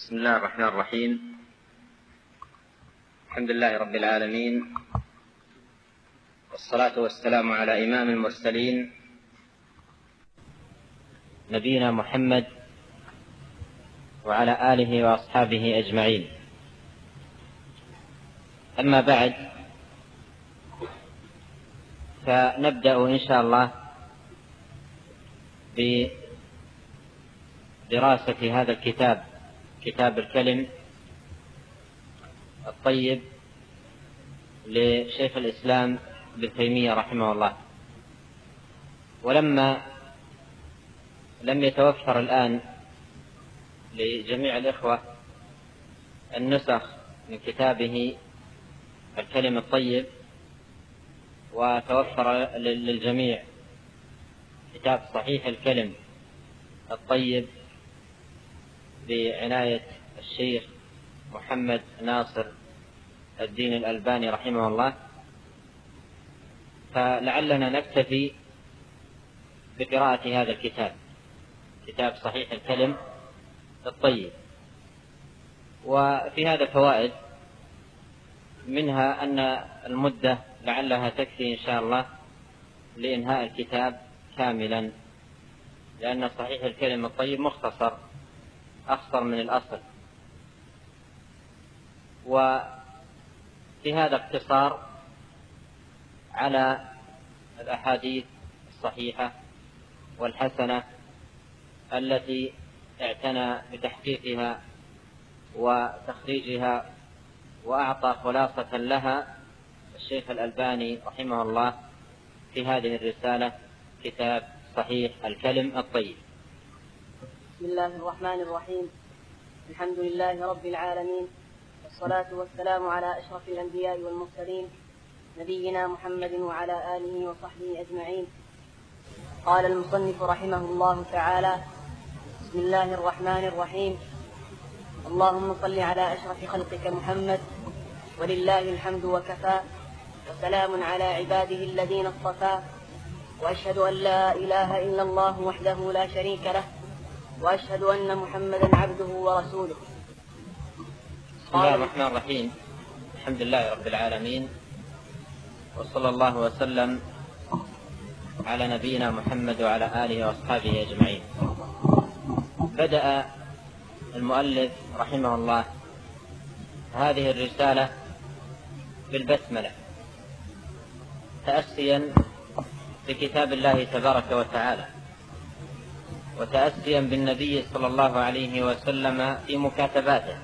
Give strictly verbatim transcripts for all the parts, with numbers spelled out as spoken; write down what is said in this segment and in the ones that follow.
بسم الله الرحمن الرحيم. الحمد لله رب العالمين، والصلاة والسلام على إمام المرسلين نبينا محمد وعلى آله وأصحابه أجمعين. أما بعد، فنبدأ إن شاء الله بدراسة هذا الكتاب، كتاب الكلم الطيب لشيخ الإسلام ابن تيمية رحمه الله. ولما لم يتوفر الآن لجميع الإخوة النسخ من كتابه الكلم الطيب، وتوفر للجميع كتاب صحيح الكلم الطيب بعناية الشيخ محمد ناصر الدين الألباني رحمه الله، فلعلنا نكتفي بقراءة هذا الكتاب، كتاب صحيح الكلم الطيب. وفي هذا فوائد، منها أن المدة لعلها تكفي إن شاء الله لإنهاء الكتاب كاملا، لأن صحيح الكلم الطيب مختصر أخصر من الأصل. وفي هذا اقتصار على الأحاديث الصحيحة والحسنة التي اعتنى بتحقيقها وتخريجها وأعطى خلاصة لها الشيخ الألباني رحمه الله في هذه الرسالة، كتاب صحيح الكلم الطيب. بسم الله الرحمن الرحيم. الحمد لله رب العالمين، والصلاة والسلام على أشرف الأنبياء والمرسلين نبينا محمد وعلى آله وصحبه أجمعين. قال المصنف رحمه الله تعالى: بسم الله الرحمن الرحيم. اللهم صل على أشرف خلقك محمد، ولله الحمد وكفى، وسلام على عباده الذين اصطفى، وأشهد أن لا إله إلا الله وحده لا شريك له، وأشهد أن محمدا عبده ورسوله. بسم الله الرحمن الرحيم. الحمد لله رب العالمين، وصلى الله وسلم على نبينا محمد وعلى آله وأصحابه أجمعين. بدأ المؤلف رحمه الله هذه الرسالة بالبسملة، تأسيا بكتاب الله تبارك وتعالى، وتأسيا بالنبي صلى الله عليه وسلم في مكاتباته،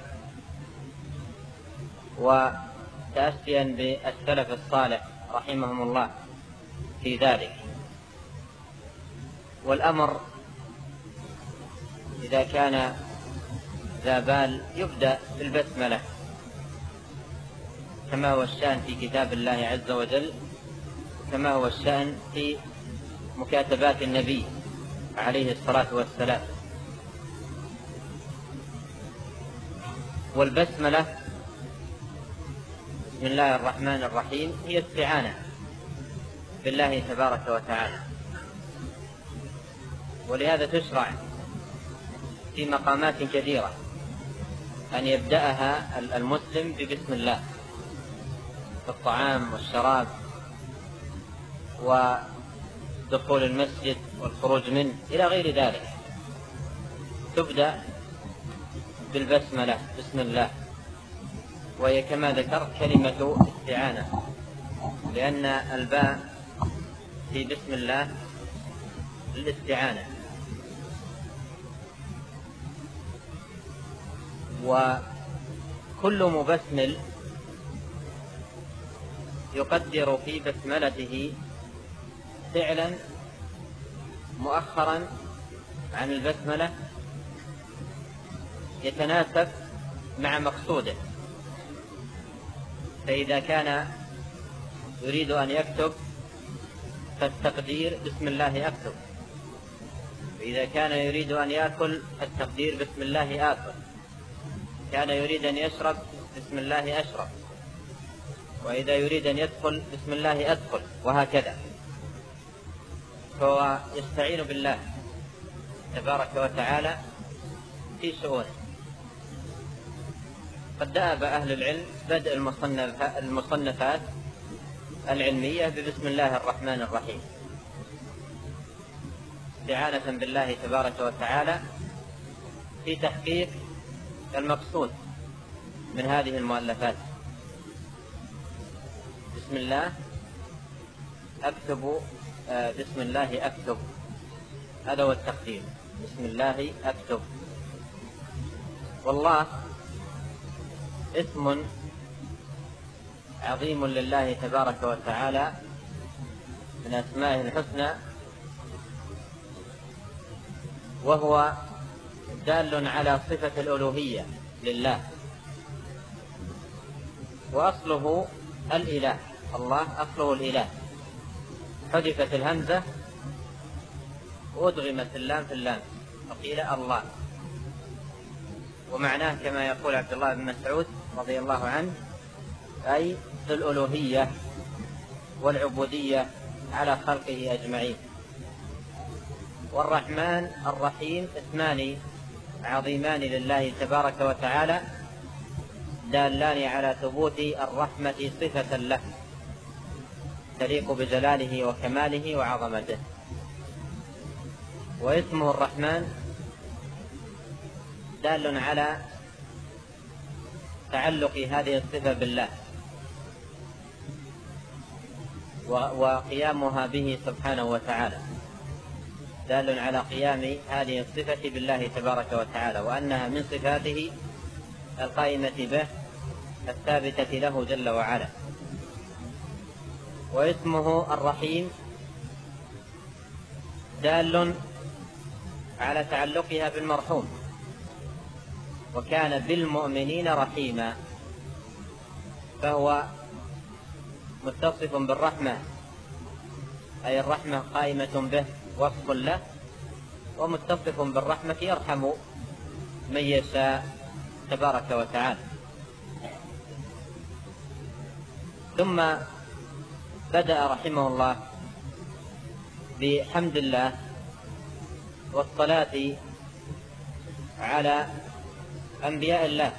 وتأسيا بالسلف الصالح رحمهم الله في ذلك. والأمر إذا كان ذا بال يبدأ بالبسملة، كما هو الشأن في كتاب الله عز وجل، كما هو الشأن في مكاتبات النبي عليه الصلاة والسلام. والبسملة بسم الله الرحمن الرحيم هي استعانة بالله تبارك وتعالى، ولهذا تشرع في مقامات كثيرة أن يبدأها المسلم ببسم الله، في الطعام والشراب ودخول المسجد والخروج منه إلى غير ذلك، تبدأ بالبسملة بسم الله، وهي كما ذكرت كلمة استعانة، لأن الباء في بسم الله للاستعانة. وكل مبسمل يقدر في بسملته فعلا مؤخرا عن البسملة يتناسب مع مقصوده. فإذا كان يريد أن يكتب فالتقدير بسم الله أكتب، وإذا كان يريد أن يأكل التقدير بسم الله آكل، كان يريد أن يشرب بسم الله أشرب، وإذا يريد أن يدخل بسم الله أدخل، وهكذا. فهو يستعين بالله تبارك وتعالى في شؤونه. قد دأب أهل العلم بدء المصنفات العلمية ببسم الله الرحمن الرحيم، استعانة بالله تبارك وتعالى في تحقيق المقصود من هذه المؤلفات. بسم الله أكتب، آه بسم الله أكتب، هذا هو التقدير، بسم الله أكتب. والله اسم عظيم لله تبارك وتعالى من أسمائه الحسنى، وهو دال على صفة الألوهية لله، وأصله الإله، الله أصله الإله، حذفت الهمزة وأدغمت اللام في اللام فقيل الله. ومعناه كما يقول عبد الله بن مسعود رضي الله عنه أي ذو الألوهية والعبودية على خلقه أجمعين. والرحمن الرحيم اسمان عظيمان لله تبارك وتعالى دالان على ثبوت الرحمة صفة له تليق بجلاله وكماله وعظمته. واسمه الرحمن دال على تعلق هذه الصفة بالله وقيامها به سبحانه وتعالى، دال على قيام هذه الصفة بالله تبارك وتعالى، وأنها من صفاته القائمة به الثابتة له جل وعلا. واسمه الرحيم دال على تعلقها بالمرحوم، وكان بالمؤمنين رحيما، فهو متصف بالرحمة، أي الرحمة قائمة به وصف له، ومتصف بالرحمة يرحم من يشاء تبارك وتعالى. ثم بدأ رحمه الله بحمد الله والصلاة على أنبياء الله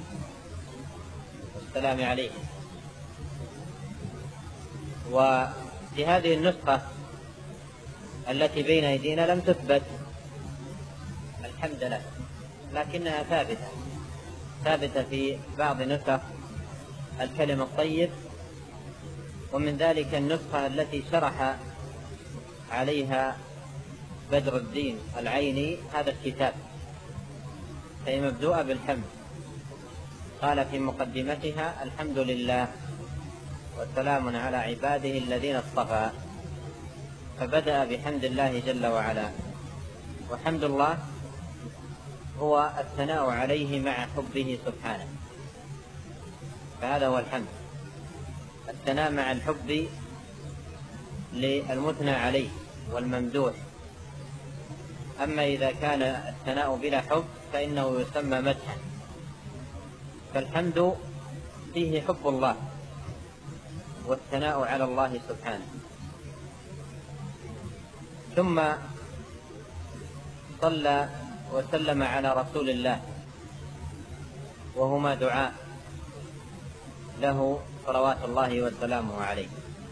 والسلام عليه. وفي هذه النسخة التي بين أيدينا لم تثبت الحمد لله، لكنها ثابتة ثابتة في بعض نسخ الكلم الطيب، ومن ذلك النسخة التي شرح عليها بدر الدين العيني هذا الكتاب، فهي مبدوءة بالحمد. قال في مقدمتها الحمد لله وسلام على عباده الذين اصطفى، فبدأ بحمد الله جل وعلا. وحمد الله هو الثناء عليه مع حبه سبحانه، فهذا هو الحمد، الثناء مع الحب للمثنى عليه والممدوح. أما إذا كان الثناء بلا حب فإنه يسمى مدحا، فالحمد فيه حب الله والثناء على الله سبحانه. ثم صلى وسلم على رسول الله، وهما دعاء له صلوات الله وسلامه عليه.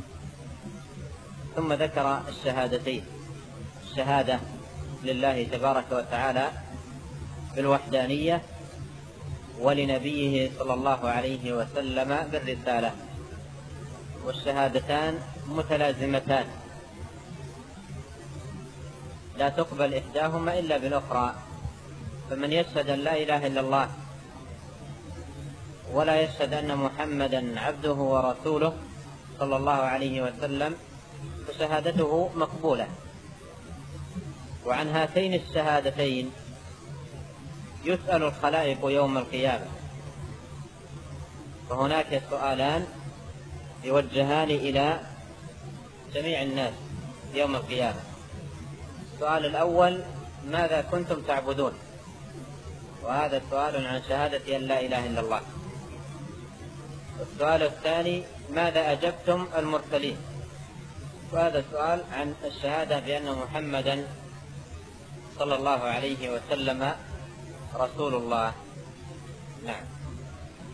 ثم ذكر الشهادتين، الشهادة لله تبارك وتعالى بالوحدانية، ولنبيه صلى الله عليه وسلم بالرسالة، والشهادتان متلازمتان لا تقبل إحداهما إلا بالأخرى. فمن يشهد أن لا إله إلا الله ولا يشهد أن محمدا عبده ورسوله صلى الله عليه وسلم فشهادته مقبولة. وعن هاتين الشهادتين يسأل الخلائق يوم القيامة، فهناك سؤالان يوجهان إلى جميع الناس يوم القيامة. السؤال الأول ماذا كنتم تعبدون، وهذا سؤال عن شهادة أن لا إله إلا الله. والسؤال الثاني ماذا أجبتم المرسلين، وهذا سؤال عن الشهادة بأن محمدا صلى الله عليه وسلم رسول الله. نعم.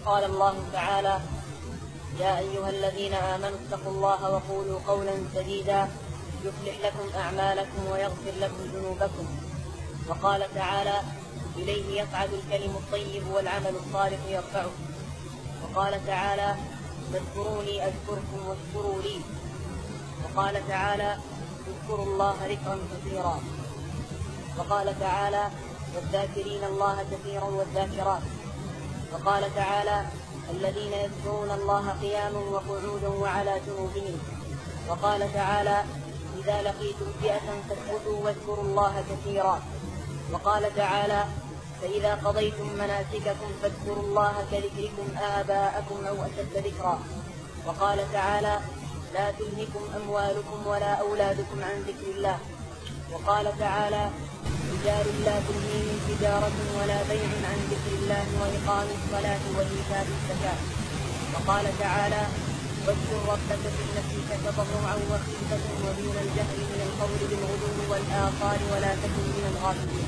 قال الله تعالى: يا أيها الذين آمنوا اتقوا الله وقولوا قولا سديدا يصلح لكم أعمالكم ويغفر لكم ذنوبكم. وقال تعالى: إليه يصعد الكلم الطيب والعمل الصالح يرفعه. وقال تعالى: فاذكروني أذكركم واشكروا لي. وقال تعالى: اذكروا الله ذكرا كثيرا. وقال تعالى: والذاكرين الله كثيرا والذاكرات. وقال تعالى: الذين يذكرون الله قياما وقعودا وعلى جنوبهم. وقال تعالى: إذا لقيتم فئة فاثبتوا واذكروا الله كثيرا. وقال تعالى: فإذا قضيتم مناسككم فاذكروا الله كذكركم آباءكم أو أشد ذكرا. وقال تعالى: لا تلهكم أموالكم ولا أولادكم عن ذكر الله. وقال تعالى: رجال لا تلهيهم تجارة ولا بيع عن ذكر الله وإقام الصلاة وإيتاء الزكاة. وقال تعالى: واذكر ربك في نفسك تضرعا وخيفة ودون الجهل من القول بالغدو والآصال ولا تكن من الغافلين.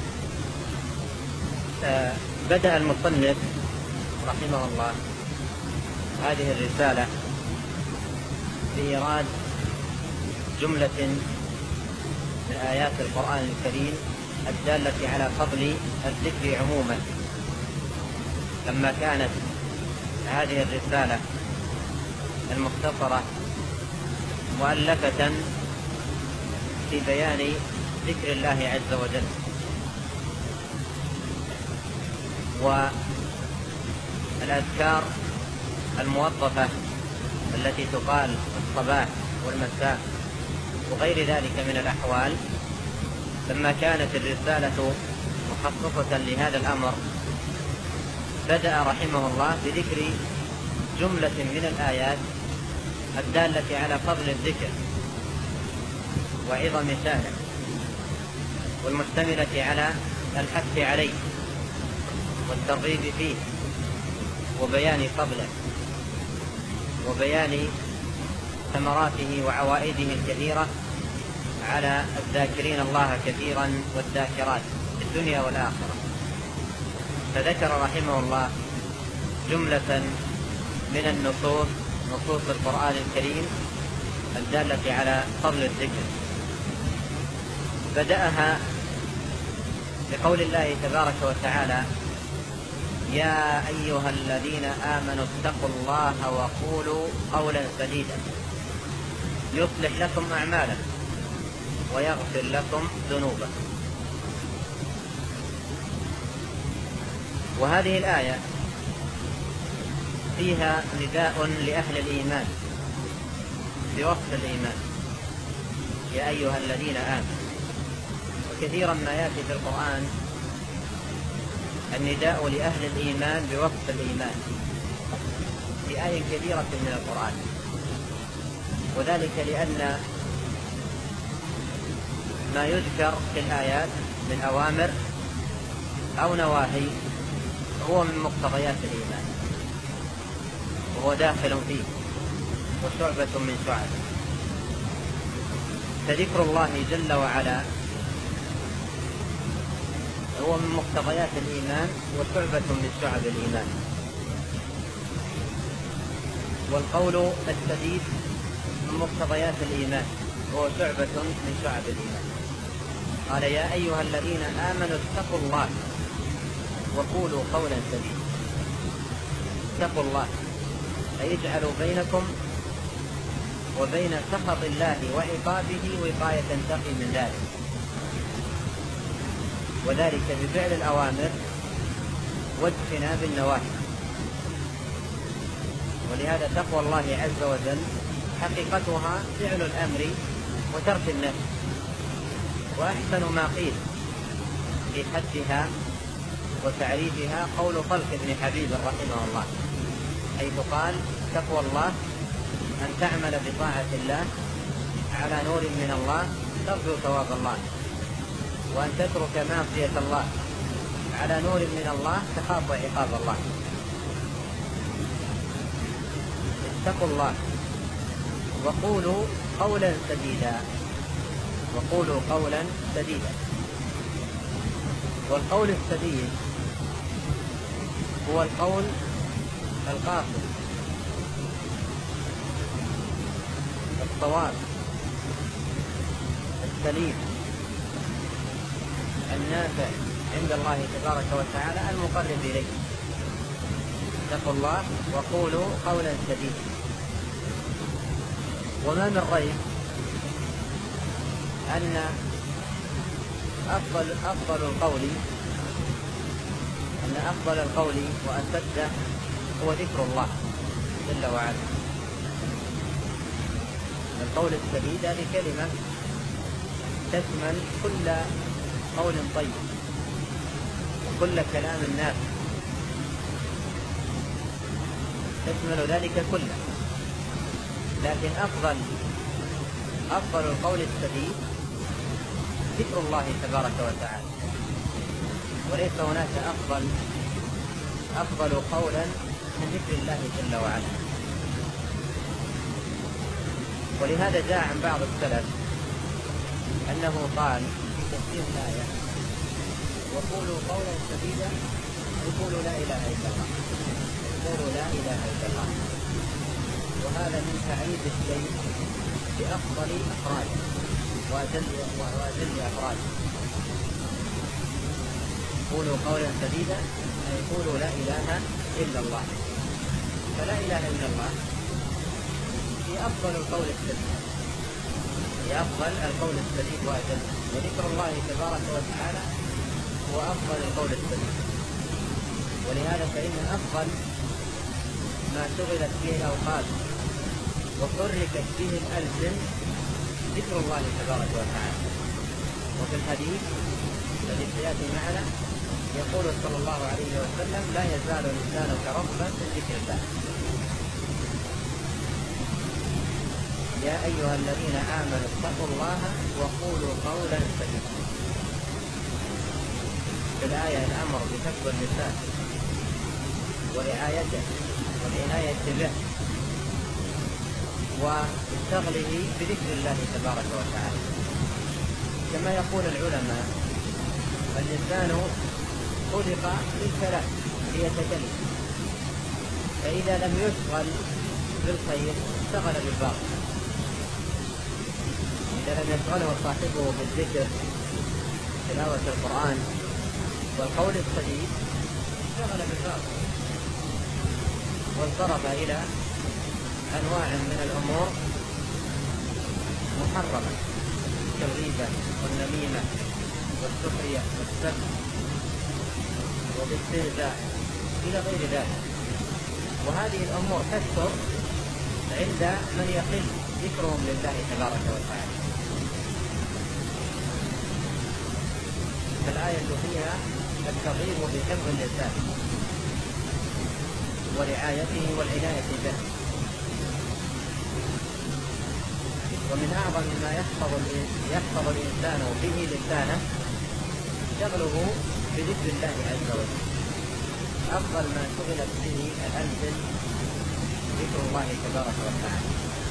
بدأ المصنف رحمه الله هذه الرسالة بإيراد جملة من آيات القرآن الكريم الدالة على فضل الذكر عموما، لما كانت هذه الرسالة المختصرة مؤلفة في بيان ذكر الله عز وجل والأذكار الموظفة التي تقال الصباح والمساء وغير ذلك من الأحوال، لما كانت الرسالة مخصصة لهذا الأمر بدأ رحمه الله بذكر جملة من الآيات الدالة على فضل الذكر وعظم شأنه والمشتملة على الحث عليه والترغيب فيه وبيان فضله وبيان ثمراته وعوائده الكثيرة على الذاكرين الله كثيرا والذاكرات في الدنيا والآخرة. فذكر رحمه الله جملة من النصوص نصوص القرآن الكريم الدالة على فضل الذكر. بدأها بقول الله تبارك وتعالى: يا أيها الذين آمنوا اتقوا الله وقولوا قولا سديدا يصلح لكم أعمالكم ويغفر لكم ذنوبكم. وهذه الآية فيها نداء لأهل الإيمان بوصف الإيمان، يا أيها الذين آمنوا. وكثيرا ما يأتي في القرآن النداء لأهل الإيمان بوصف الإيمان في آية كثيرة من القرآن، وذلك لأن ما يذكر في الآيات من أوامر أو نواهي هو من مقتضيات الإيمان وهو داخل فيه وشعبة من شعبه. فذكر الله جل وعلا هو من مقتضيات الإيمان وشعبة من شعب الإيمان. والقول السديد من مقتضيات الإيمان وهو شعبة من شعب الإيمان. قال: يا أيها الذين آمنوا اتقوا الله وقولوا قولا سديدا. اتقوا الله أي اجعلوا بينكم وبين سخط الله وعقابه وقاية تقي من ذلك، وذلك بفعل الأوامر واجتناب النواهي. ولهذا تقوى الله عز وجل حقيقتها فعل الأمر وترك النهي. وأحسن ما قيل في حدها وتعريفها قول طلق بن حبيب رحمه الله، حيث قال: تقوى الله أن تعمل بطاعة الله على نور من الله ترجو ثواب الله، وأن تترك معصية الله على نور من الله تخاف عقاب الله. اتقوا الله وقولوا قولا سديدا. وقولوا قولا سديدا. والقول السديد هو القول القاصد الصواب السليم النافع عند الله تبارك وتعالى المقرب إليه. اتقوا الله وقولوا قولا سديدا. وما من ريب أن أفضل أفضل القول أن أفضل القول وأسده هو ذكر الله جل وعلا. القول السديد هذه كلمة تشمل كل قول طيب وكل كلام نافع، تشمل ذلك كله. لكن أفضل أفضل القول السديد ذكر الله تبارك وتعالى، وليس هناك أفضل أفضل قولا من ذكر الله جل وعلا. ولهذا جاء عن بعض السلف أنه قال في تفسير الآية: وقولوا قولا سديدا، يقولوا لا إله إلا الله، يقولوا لا إله إلا الله. وهذا من تعريف الشيء بأفضل أفراده وأجل وأجل أفراده. قولوا قولا سديدا أي يقولوا لا إله إلا الله. فلا إله إلا الله هي أفضل القول السديد، هي أفضل القول السديد وأجل. وذكر الله تبارك وتعالى هو أفضل القول السديد. ولهذا فإن أفضل ما شغلت به الأوقات وحركت به الألسن ذكر الله تبارك وتعالى. وفي الحديث الذي سيأتي معنا يقول صلى الله عليه وسلم: لا يزال لسانك رطبا من ذكر الله. يا أيها الذين آمنوا اتقوا الله وقولوا قولا سديدا. في الآية الأمر بحفظ اللسان ورعايته والعناية به واشتغله بذكر الله تبارك وتعالى. كما يقول العلماء: اللسان خلق للكلام ليتكلم، فإذا لم يشغل بالخير اشتغل بالباطل. إذا لم يشغله صاحبه بالذكر تلاوة القرآن والقول السديد اشتغل بالباطل وانصرف إلى أنواع من الأمور محرمة كالغيبة والنميمة والسخرية والسب والاستهزاء إلى غير ذلك. وهذه الأمور تكثر عند من يقل ذكرهم لله تبارك وتعالى. فالآية فيها الترغيب بحفظ اللسان ورعايته والعناية به. ومن أعظم ما يحفظ يحفظ الإنسان به لسانه شغله بذكر الله عز وجل. أفضل ما شغلت به الألسن ذكر الله تبارك وتعالى.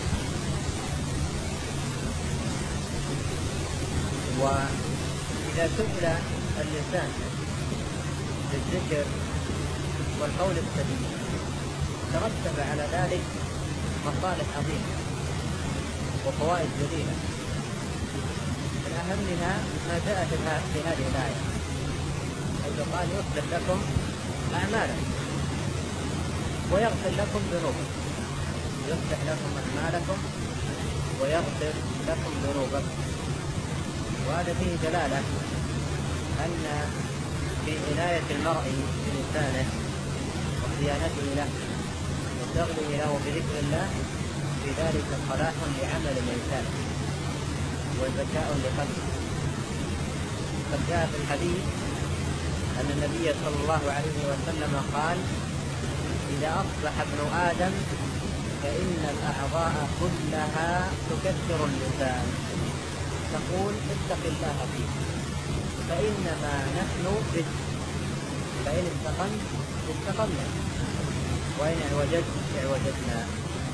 وإذا شغل اللسان بالذكر والقول السديد ترتب على ذلك مصالح عظيمة وفوائد جليلة. من أهمها ما جاء في هذه الآية حيث قال: يصلح لكم أعمالكم ويغفر لكم ذنوبكم. يصلح لكم أعمالكم ويغفر لكم ذنوبكم. وهذا فيه دلالة أن في عناية المرء بلسانه وصيانته له وشغله له بذكر الله في ذلك صلاح لعمل الإنسان وذكاء لقلبه. قد جاء في الحديث أن النبي صلى الله عليه وسلم قال: إذا أصبح ابن آدم فإن الأعضاء كلها تكثر اللسان تقول: اتق الله فيه فإنما نحن به، فإن استقمت استقمنا وإن اعوججت اعوججنا.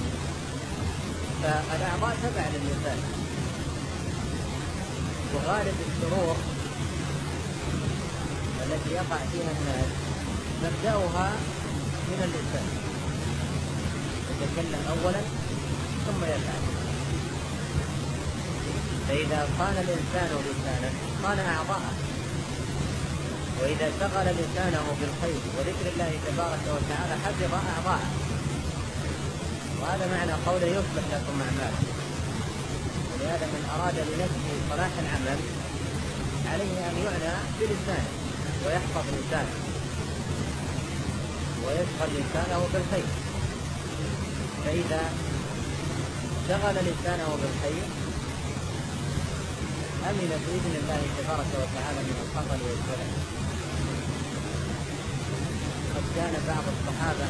فالأعضاء تبع للإنسان، وغالب الشرور التي يقع فيها الناس مبدأها من اللسان. يتكلم أولا ثم يفعل. فإذا صان الإنسان لسانه صان أعضاءه، وإذا شغل لسانه بالخير وذكر الله تبارك وتعالى حفظ أعضاءه. وهذا معنى قوله يصلح لكم أعمالكم. ولهذا من أراد لنفسه صلاح العمل عليه أن يعنى بلسانه ويحفظ لسانه ويشغل لسانه بالخير. فإذا شغل لسانه بالخير أمن بإذن الله تبارك وتعالى من الخطر والزلل. قد كان بعض الصحابة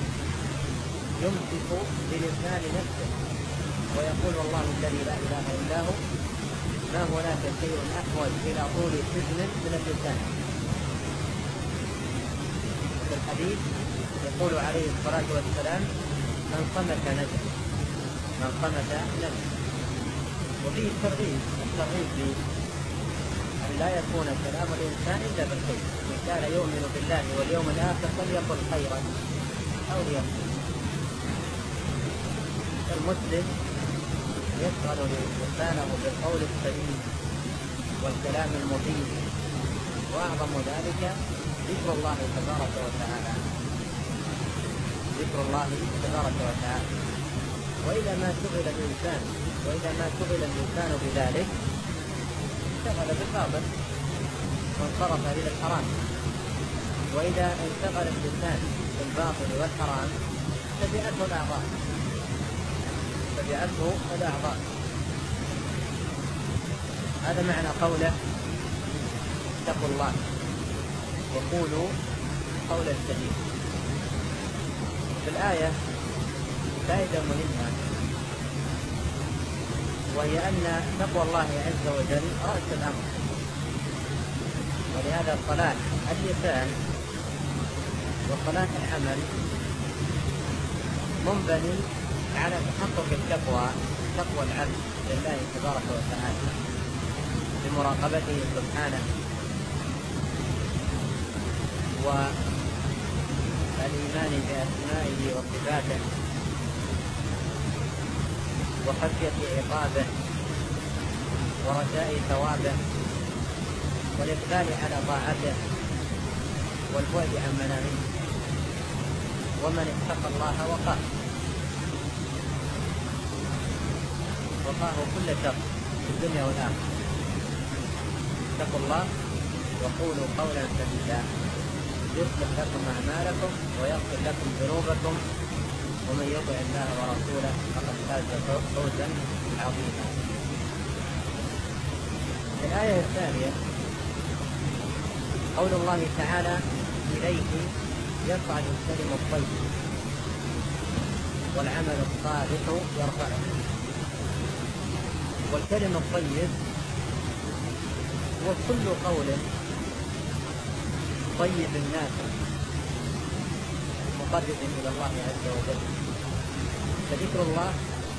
يمسك بلسان نفسه ويقول والله الذي لا إله إلا هو ما هناك شيء أحوج إلى طول سجن من اللسان. في الحديث يقول عليه الصلاة والسلام من صمت نجا، من صمت نجا. وفيه الترغيب الترغيب في أن لا يكون كلام الإنسان إلا بالخير. من كان يؤمن بالله واليوم الآخر فليقل خيرا أو ليصمت. المسلم يشغل لسانه بالقول السليم والكلام المفيد، وأعظم ذلك ذكر الله تبارك وتعالى. ذكر الله تبارك وتعالى. وإذا ما شغل الإنسان وإذا ما شغل الإنسان بذلك اشتغل بالباطل وانصرف إلى الحرام. وإذا انشغل اللسان بالباطل والحرام تبعته الأعضاء تبعته الأعضاء. هذا معنى قوله اتقوا الله وقولوا قولا سديدا. في الآية فائدة مهمة، وهي أن تقوى الله عز وجل رأس الأمر. ولهذا صلاح اللسان وصلاح العمل منبني على تحقق التقوى، تقوى العبد لله تبارك وتعالى بمراقبته سبحانه والإيمان بأسمائه وصفاته وخشية عقابه ورجاء ثوابه والإقبال على طاعته والبعد عن مناهيه. ومن اتقى الله وقاه وقاه كل شر في الدنيا والآخرة. اتقوا الله وقولوا قولا سديدا يصلح لكم أعمالكم ويغفر لكم ذنوبكم ومن يطع الله ورسوله فقد فاز فوزا عظيما. الآية الثانية قول الله تعالى إليه يصعد الكلم الطيب والعمل الصالح يرفعه. والكلم الطيب هو كل قول طيب النافع مقرب إلى الله عز وجل. فذكر الله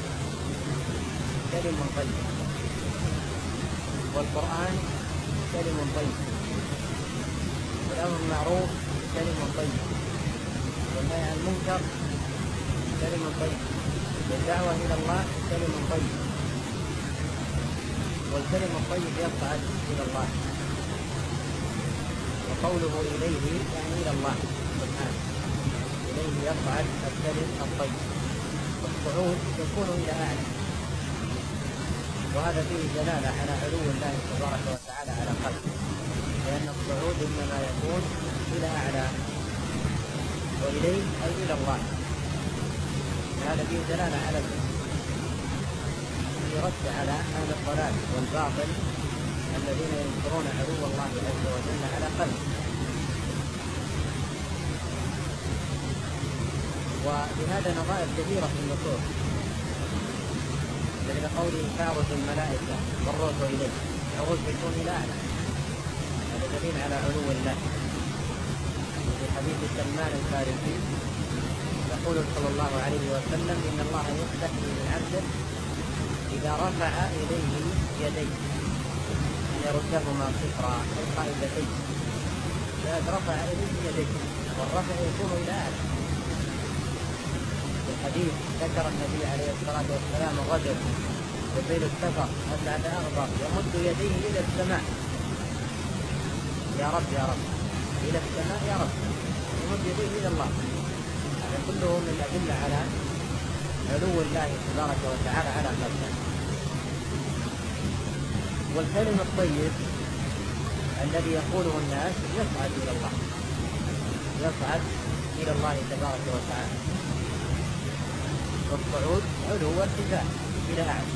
كلم طيب، والقرآن كلم طيب، والأمر بالمعروف كلم طيب، والنهي عن المنكر كلم طيب، والدعوة إلى الله كلم طيب. والكلم الطيب يصعد إلى الله. وقوله إليه يعني إلى الله سبحانه. إليه يصعد الكلم الطيب، والصعود يكون إلى أعلى. وهذا فيه دلالة على علو الله تبارك وتعالى على خلقه، لأن الصعود إنما يكون إلى أعلى، وإليه أي إلى الله. هذا فيه دلالة على رد على أهل الضلال والباطل الذين ينكرون علو الله عز وجل على خلقه. وبهذا نظائر كثيرة في النصوص، مثل قوله تعرج الملائكة والروح إليه، العروج يكون إلى أعلى، هذا دليل على علو الله. في حديث سلمان الفارسي يقول صلى الله عليه وسلم إن الله يستحيي من عبده إذا رفع إليه يديه أن يردهما صفرا القائدتين. فإذا رفع إليه يديه والرفع يكون إلى أعلى. في حديث ذكر النبي عليه الصلاة والسلام الرجل يطيل السفر أسعد أغبر يمد يديه إلى السماء، يا رب يا رب، إلى السماء يا رب، يمد يديه إلى الله. هذا كله من الأدلة على علو الله تبارك وتعالى على خلقه. والكلم الطيب الذي يقوله الناس يصعد إلى الله، يصعد إلى الله تبارك وتعالى، والصعود علو وارتفاع إلى أعلى،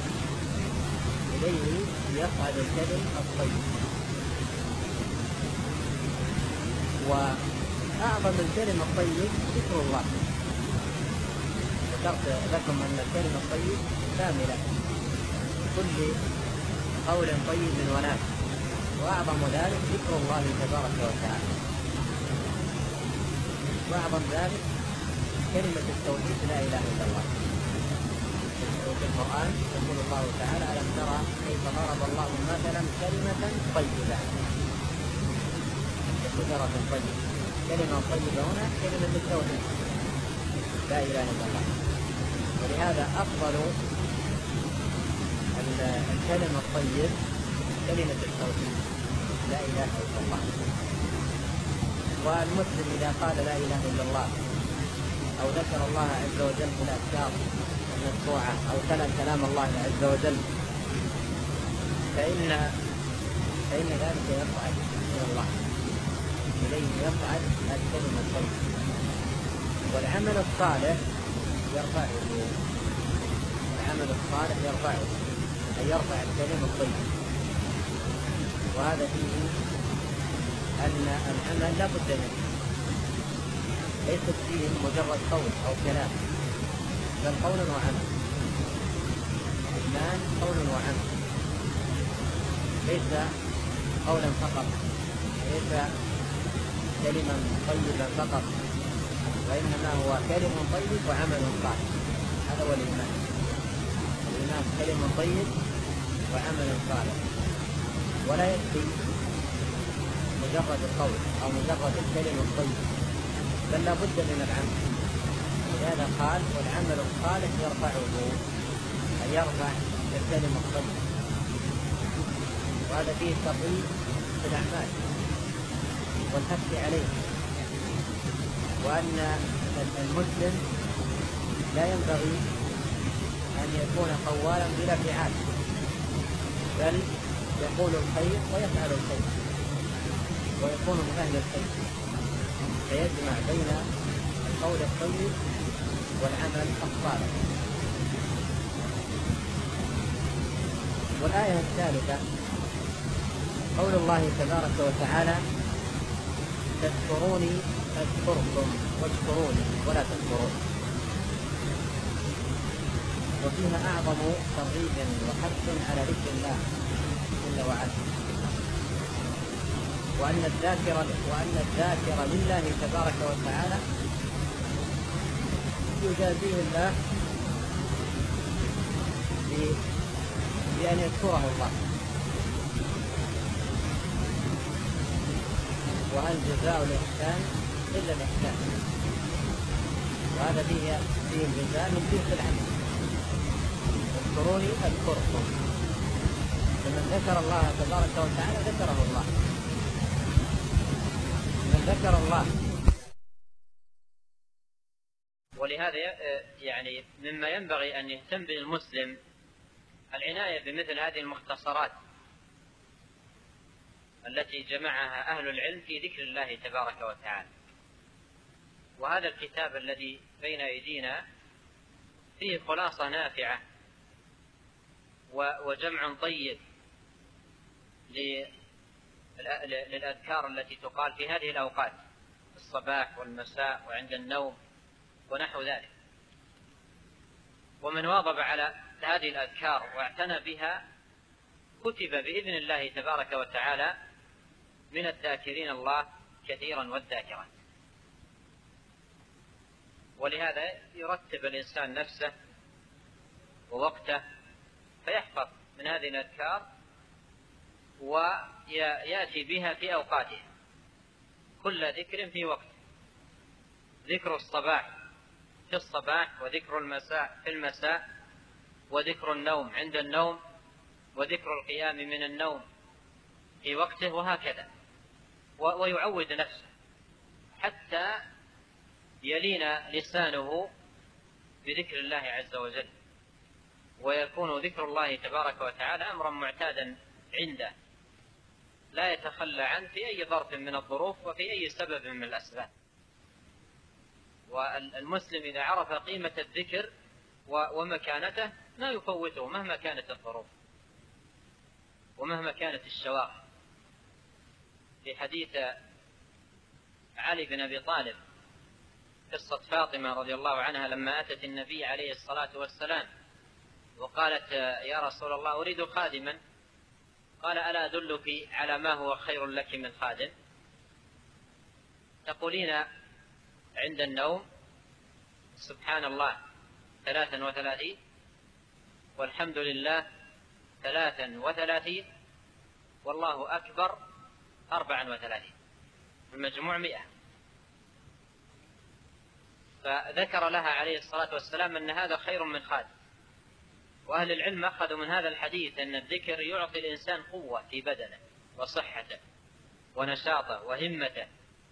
إليه يصعد الكلم الطيب. وأعظم الكلم الطيب ذكر الله. ذكرت لكم أن الكلم الطيب كاملة كل قول طيب ونافع، وأعظم ذلك ذكر الله تبارك وتعالى، وأعظم ذلك كلمة التوحيد لا إله إلا الله. وفي القرآن يقول الله تعالى: ألم ترى كيف ضرب الله مثلا كلمة طيبة كشجرة طيبة. كلمة طيبة هنا كلمة التوحيد لا إله إلا الله. ولهذا أفضل الكلمة الطيب كلمة التوحيد لا إله إلا الله. والمسلم إذا قال لا إله إلا الله أو ذكر الله عز وجل في الأذكار المشروعة أو تلا كلام الله عز وجل فإن فإن ذلك يصعد إلى الله، إليه يصعد الكلمة الطيبة. والعمل الصالح يرفعه، العمل الصالح يرفعه أي يرفع الكلمة الطيبة. وهذا فيه أن العمل لا بد منه، ليست فيه مجرد قول أو كلام، بل قول وعمل. الإيمان قول وعمل، ليس قولا فقط، ليس كلمة طيبة فقط، وإنما هو كلم طيب وعمل صالح. هذا هو الإيمان. الإيمان كلم طيب وعمل صالح، ولا يكفي مجرد القول أو مجرد الكلمة الطيب، بل لا بد من العمل. ولهذا قال: والعمل الصالح يرفعه، أي يرفع الكلمة الطيب. وهذا فيه ترغيب في الأعمال والحث عليه، وأن المسلم لا ينبغي أن يكون قوالا بلا فعال، بل يقول الخير ويفعل الخير ويكون من أهل الخير، فيجمع بين القول الطيب والعمل الصالح. والآية الثالثة قول الله تبارك وتعالى: تذكروني أذكركم واشكروني ولا تذكرون. وفيها أعظم ترغيب وحث على ذكر الله جل وعلا، وأن الذاكر وأن الذاكر لله تبارك وتعالى يجازيه الله بأن يذكره الله. وهل جزاء الإحسان إلا الإحسان؟ وهذا فيه فيه الجزاء من جنس العمل. اذكروني أذكركم، فمن ذكر الله تبارك وتعالى ذكره الله. من ذكر الله. ولهذا يعني مما ينبغي أن يهتم به المسلم العناية بمثل هذه المختصرات التي جمعها أهل العلم في ذكر الله تبارك وتعالى. وهذا الكتاب الذي بين أيدينا فيه خلاصة نافعة وجمع طيب للأذكار التي تقال في هذه الأوقات، الصباح والمساء وعند النوم ونحو ذلك. ومن واظب على هذه الأذكار واعتنى بها كتب بإذن الله تبارك وتعالى من الذاكرين الله كثيرا والذاكرات. ولهذا يرتب الإنسان نفسه ووقته فيحفظ من هذه الأذكار ويأتي بها في أوقاتها، كل ذكر في وقت. ذكر الصباح في الصباح، وذكر المساء في المساء، وذكر النوم عند النوم، وذكر القيام من النوم في وقته، وهكذا. ويعود نفسه حتى يلين لسانه بذكر الله عز وجل، ويكون ذكر الله تبارك وتعالى أمرا معتادا عنده لا يتخلى عنه في أي ظرف من الظروف وفي أي سبب من الأسباب. والمسلم إذا عرف قيمة الذكر ومكانته ما يفوته مهما كانت الظروف ومهما كانت الشواغل. في حديث علي بن أبي طالب قصة فاطمة رضي الله عنها لما أتت النبي عليه الصلاة والسلام وقالت: يا رسول الله أريد خادما. قال: ألا أدلك على ما هو خير لك من خادم؟ تقولين عند النوم سبحان الله ثلاثا وثلاثين، والحمد لله ثلاثا وثلاثين، والله أكبر أربعا وثلاثين، المجموع مئة. فذكر لها عليه الصلاة والسلام أن هذا خير من خادم. وأهل العلم أخذوا من هذا الحديث أن الذكر يعطي الإنسان قوة في بدنه وصحته ونشاطه وهمته.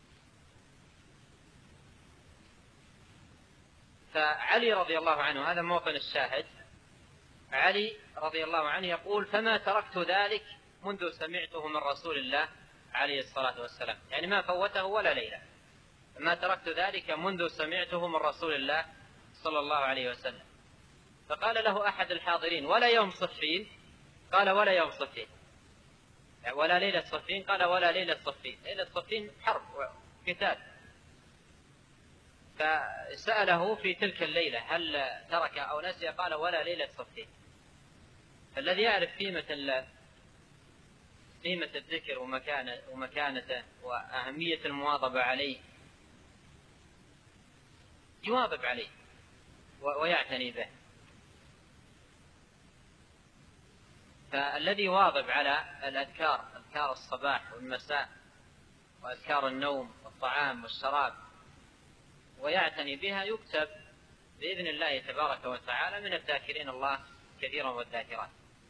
فعلي رضي الله عنه، هذا موطن الشاهد، علي رضي الله عنه يقول: فما تركت ذلك منذ سمعته من رسول الله عليه الصلاة والسلام، يعني ما فوته ولا ليلة، ما تركت ذلك منذ سمعته من رسول الله صلى الله عليه وسلم. فقال له أحد الحاضرين: ولا يوم صفين؟ قال: ولا يوم صفين. ولا ليلة صفين؟ قال: ولا ليلة صفين. ليلة صفين حرب وقتال. فسأله في تلك الليلة: هل ترك أو نسي؟ قال: ولا ليلة صفين. فالذي يعرف قيمة قيمة الذكر ومكانته وأهمية المواظبة عليه يواظب عليه ويعتني به. فالذي يواظب على الأذكار، أذكار الصباح والمساء وأذكار النوم والطعام والشراب ويعتني بها يكتب بإذن الله تبارك وتعالى من الذاكرين الله كثيرا والذاكرات.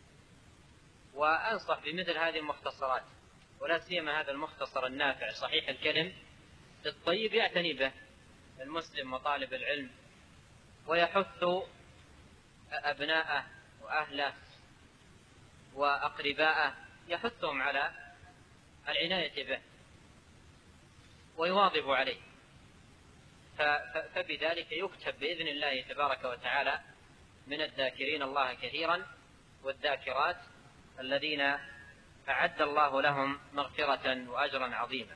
وأنصح بمثل هذه المختصرات، ولا سيما هذا المختصر النافع صحيح الكلم الطيب يعتني به المسلم وطالب العلم، ويحث أبناءه وأهله وأقرباءه، يحثهم على العناية به ويواظب عليه. فبذلك يكتب بإذن الله تبارك وتعالى من الذاكرين الله كثيرا والذاكرات الذين أعد الله لهم مغفرة وأجرا عظيما.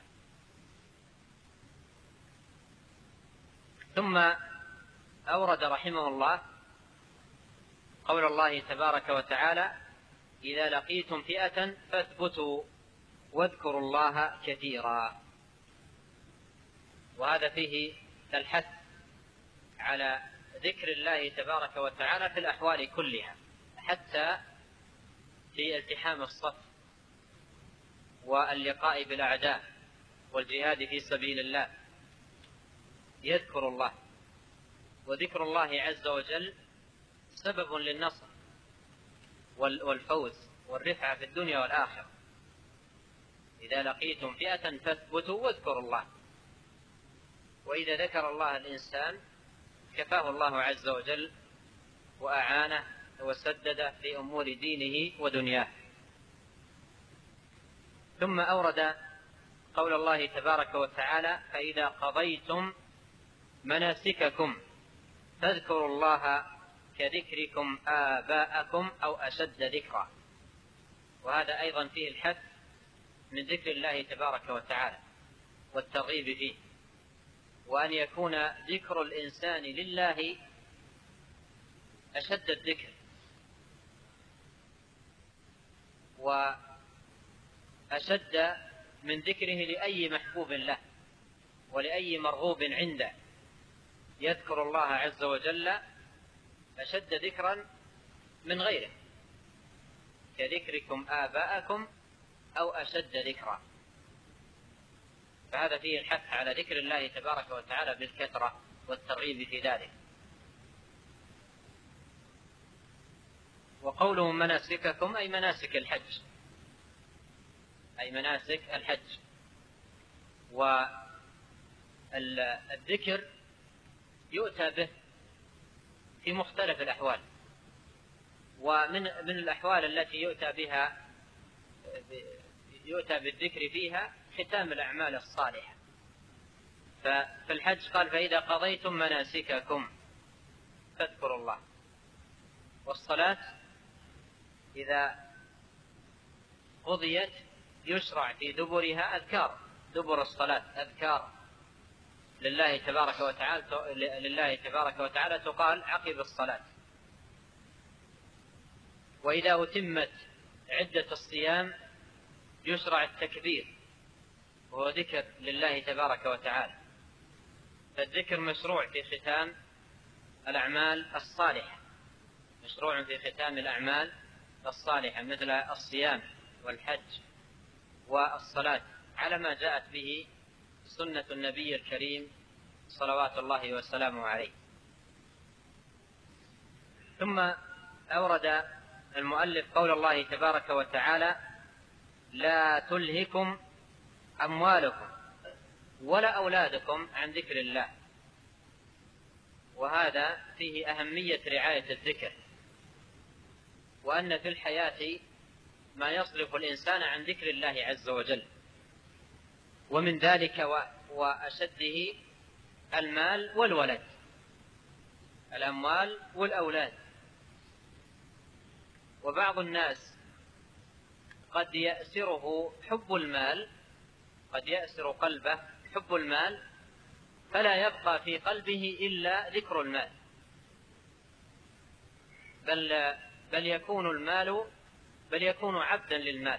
ثم أورد رحمه الله قول الله تبارك وتعالى: إذا لقيتم فئة فاثبتوا واذكروا الله كثيرا. وهذا فيه الحث على ذكر الله تبارك وتعالى في الأحوال كلها، حتى في التحام الصف واللقاء بالأعداء والجهاد في سبيل الله يذكر الله. وذكر الله عز وجل سبب للنصر والفوز والرفعة في الدنيا والآخرة. إذا لقيتم فئة فاثبتوا واذكروا الله. وإذا ذكر الله الإنسان كفاه الله عز وجل وأعانه وسدد في أمور دينه ودنياه. ثم أورد قول الله تبارك وتعالى: فإذا قضيتم مناسككم فاذكروا الله كذكركم آباءكم أو أشد ذكرا. وهذا أيضا فيه الحث من ذكر الله تبارك وتعالى والترغيب فيه، وأن يكون ذكر الإنسان لله أشد الذكر وأشد من ذكره لأي محبوب له ولأي مرغوب عنده. يذكر الله عز وجل أشد ذكرا من غيره، كذكركم آباءكم أو أشد ذكرا. فهذا فيه الحث على ذكر الله تبارك وتعالى بالكثرة والترغيب في ذلك. وقوله مناسككم أي مناسك الحج، أي مناسك الحج. والذكر يؤتى به في مختلف الأحوال، ومن من الأحوال التي يؤتى بها يؤتى بالذكر فيها ختام الأعمال الصالحة. ففي الحج قال فإذا قضيتم مناسككم فاذكروا الله. والصلاة إذا قضيت يشرع في دبرها أذكار، دبر الصلاة أذكار لله تبارك وتعالى لله تبارك وتعالى تقال عقب الصلاة. وإذا أتمت عدة الصيام يشرع التكبير وهو ذكر لله تبارك وتعالى. فالذكر مشروع في ختام الأعمال الصالحة، مشروع في ختام الأعمال الصالحة مثل الصيام والحج والصلاة على ما جاءت به سنة النبي الكريم صلوات الله وسلامه عليه. ثم أورد المؤلف قول الله تبارك وتعالى لا تلهكم أموالكم ولا أولادكم عن ذكر الله. وهذا فيه أهمية رعاية الذكر، وأن في الحياة ما يصرف الإنسان عن ذكر الله عز وجل، ومن ذلك وأشده المال والولد، الأموال والأولاد. وبعض الناس قد يأسره حب المال، قد يأسر قلبه حب المال فلا يبقى في قلبه إلا ذكر المال، بل بل يكون المال بل يكون عبدا للمال،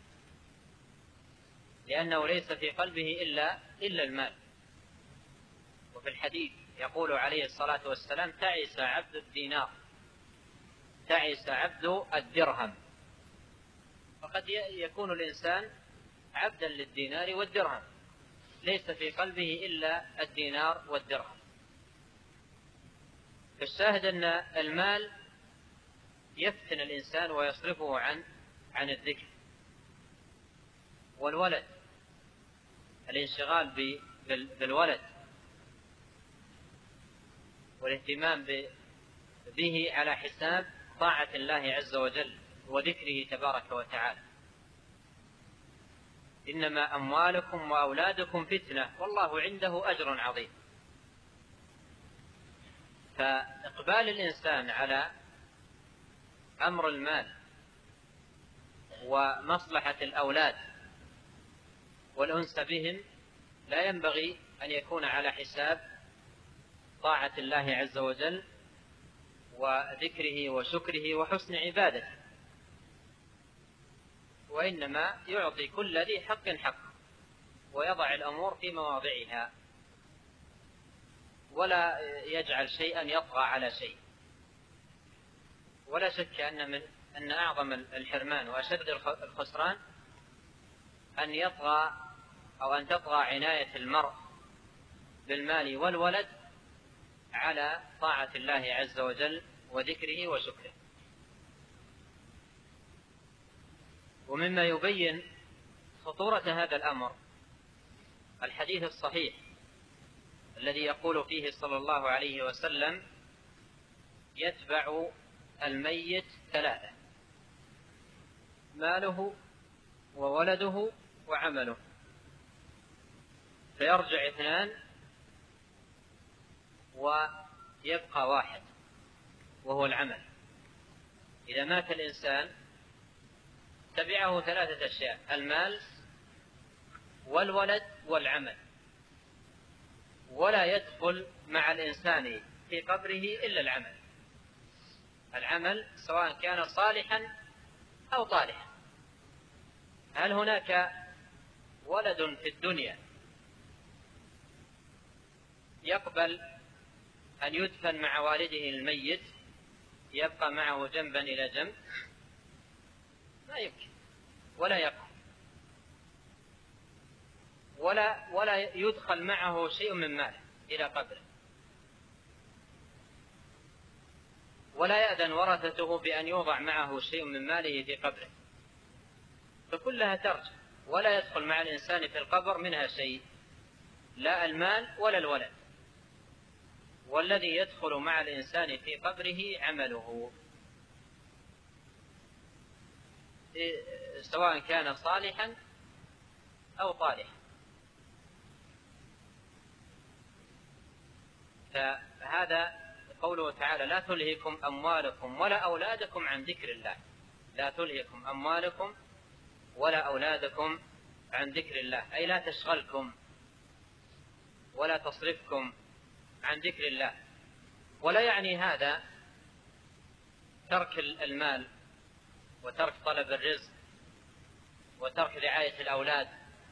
لأنه ليس في قلبه إلا إلا المال. وفي الحديث يقول عليه الصلاة والسلام تعس عبد الدينار، تعس عبد الدرهم. فقد يكون الإنسان عبدا للدينار والدرهم، ليس في قلبه إلا الدينار والدرهم. فالشاهد أن المال يفتن الإنسان ويصرفه عن عن الذكر. والولد، الانشغال بالولد والاهتمام به على حساب طاعة الله عز وجل وذكره تبارك وتعالى. إنما أموالكم وأولادكم فتنة والله عنده أجر عظيم. فإقبال الإنسان على أمر المال ومصلحة الأولاد والأنس بهم لا ينبغي أن يكون على حساب طاعة الله عز وجل وذكره وشكره وحسن عبادته، وإنما يعطي كل ذي حق حق ويضع الأمور في مواضعها، ولا يجعل شيئا يطغى على شيء. ولا شك أن من أن أعظم الحرمان وأشد الخسران أن يطغى أو أن تطغى عناية المرء بالمال والولد على طاعة الله عز وجل وذكره وشكره. ومما يبين خطورة هذا الأمر الحديث الصحيح الذي يقول فيه صلى الله عليه وسلم يتبع الميت ثلاثة: ماله وولده وعمله، فيرجع اثنان ويبقى واحد وهو العمل. إذا مات الإنسان تبعه ثلاثة أشياء: المال والولد والعمل، ولا يدخل مع الإنسان في قبره إلا العمل. العمل سواء كان صالحا أو طالحا. هل هناك ولد في الدنيا يقبل أن يدفن مع والده الميت يبقى معه جنبا إلى جنب؟ لا يمكن، ولا يقع، ولا ولا يدخل معه شيء من ماله إلى قبره. ولا يأذن ورثته بأن يوضع معه شيء من ماله في قبره، فكلها ترجع، ولا يدخل مع الإنسان في القبر منها شيء، لا المال ولا الولد، والذي يدخل مع الإنسان في قبره عمله، سواء كان صالحا أو طالحا. فهذا قوله تعالى: لا تلهكم أموالكم ولا أولادكم عن ذكر الله. لا تلهكم أموالكم ولا أولادكم عن ذكر الله، أي لا تشغلكم ولا تصرفكم عن ذكر الله. ولا يعني هذا ترك المال وترك طلب الرزق وترك رعاية الأولاد،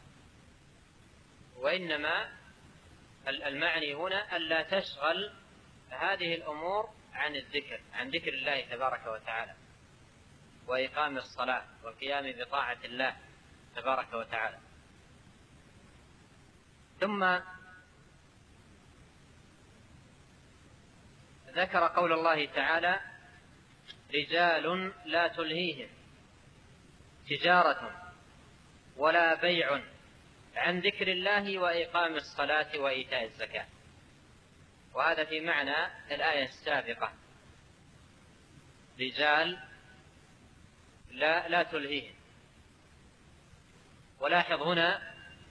وإنما المعني هنا ألا تشغل هذه الأمور عن الذكر، عن ذكر الله تبارك وتعالى، وإقام الصلاة والقيام بطاعة الله تبارك وتعالى. ثم ذكر قول الله تعالى: رجال لا تلهيهم تجارة ولا بيع عن ذكر الله وإقام الصلاة وإيتاء الزكاة. وهذا في معنى الآية السابقة: رجال لا, لا تلهيهم. ولاحظ هنا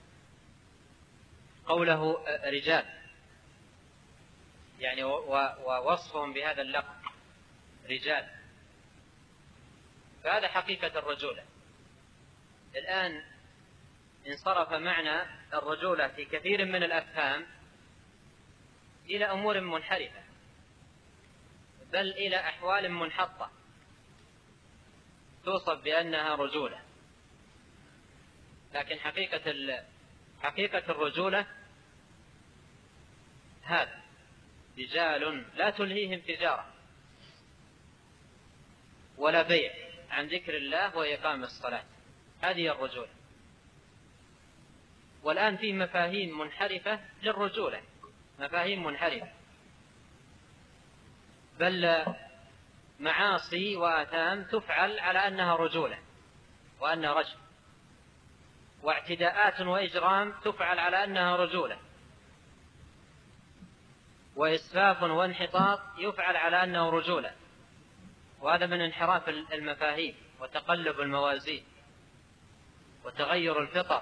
قوله رجال، يعني ووصفهم بهذا اللقب رجال، فهذا حقيقة الرجولة. الآن انصرف معنى الرجولة في كثير من الأفهام إلى أمور منحرفة، بل إلى أحوال منحطة توصف بأنها رجولة. لكن حقيقة حقيقة الرجولة هذا: رجال لا تلهيهم تجارة ولا بيع عن ذكر الله وإقام الصلاة. هذه الرجولة. والآن في مفاهيم منحرفة للرجولة، مفاهيم منحرفة، بل معاصي وآثام تفعل على أنها رجولة وأنها رجل، واعتداءات وإجرام تفعل على أنها رجولة، وإسفاف وانحطاط يفعل على أنه رجولة. وهذا من انحراف المفاهيم وتقلب الموازين وتغير الفطر.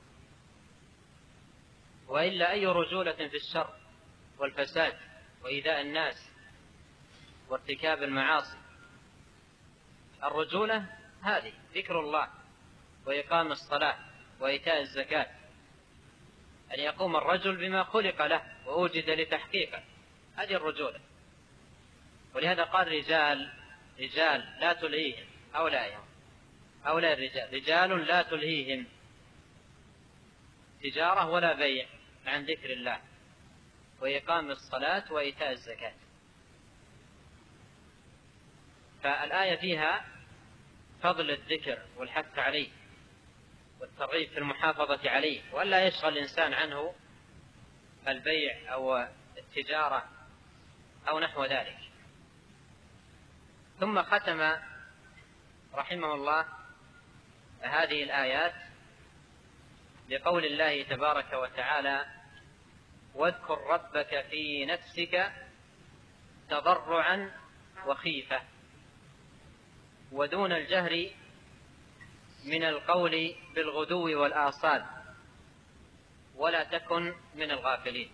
وإلا أي رجولة في الشر والفساد وإيذاء الناس وارتكاب المعاصي؟ الرجولة هذه ذكر الله وإقام الصلاة وإيتاء الزكاة، أن يقوم الرجل بما خلق له ووجد لتحقيقه، هذه الرجولة. ولهذا قال رجال رجال لا تلهيهم، هؤلاء هؤلاء الرجال رجال لا تلهيهم تجارة ولا بيع عن ذكر الله وإقام الصلاة وإيتاء الزكاة. فالآية فيها فضل الذكر والحث عليه والترغيب في المحافظة عليه، وألا يشغل الإنسان عنه البيع أو التجارة أو نحو ذلك. ثم ختم رحمه الله هذه الآيات بقول الله تبارك وتعالى: واذكر ربك في نفسك تضرعا وخيفة ودون الجهر من القول بالغدو والآصال ولا تكن من الغافلين.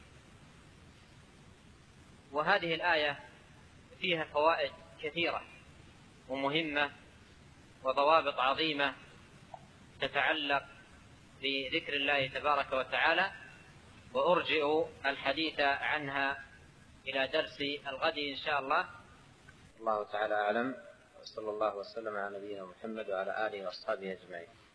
وهذه الآية فيها فوائد كثيرة ومهمة وضوابط عظيمة تتعلق بذكر الله تبارك وتعالى، وأرجئ الحديث عنها إلى درس الغد إن شاء الله. الله تعالى أعلم، وصلى الله وسلم على نبينا محمد وعلى آله وأصحابه أجمعين.